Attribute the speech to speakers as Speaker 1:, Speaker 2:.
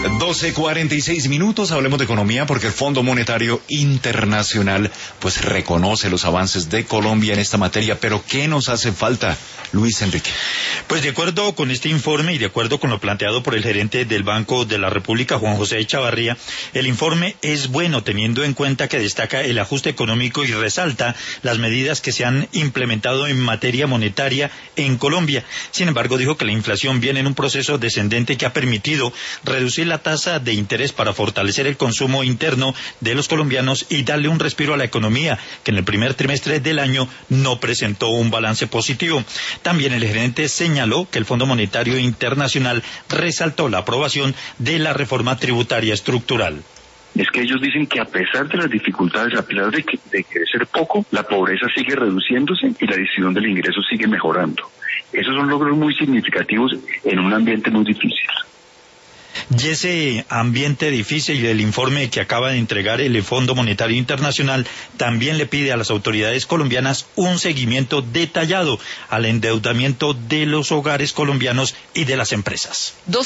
Speaker 1: 12:46, hablemos de economía porque el Fondo Monetario Internacional pues reconoce los avances de Colombia en esta materia, pero ¿qué nos hace falta, Luis Enrique?
Speaker 2: Pues de acuerdo con este informe y de acuerdo con lo planteado por el gerente del Banco de la República, Juan José Echavarría, el informe es bueno teniendo en cuenta que destaca el ajuste económico y resalta las medidas que se han implementado en materia monetaria en Colombia. Sin embargo, dijo que la inflación viene en un proceso descendente que ha permitido reducir la tasa de interés para fortalecer el consumo interno de los colombianos y darle un respiro a la economía, que en el primer trimestre del año no presentó un balance positivo. También el gerente señaló que el Fondo Monetario Internacional resaltó la aprobación de la reforma tributaria estructural.
Speaker 3: Es que ellos dicen que a pesar de las dificultades, a pesar de crecer poco, la pobreza sigue reduciéndose y la distribución del ingreso sigue mejorando. Esos son logros muy significativos en un ambiente muy difícil.
Speaker 2: Y ese ambiente difícil y el informe que acaba de entregar el Fondo Monetario Internacional también le pide a las autoridades colombianas un seguimiento detallado al endeudamiento de los hogares colombianos y de las empresas.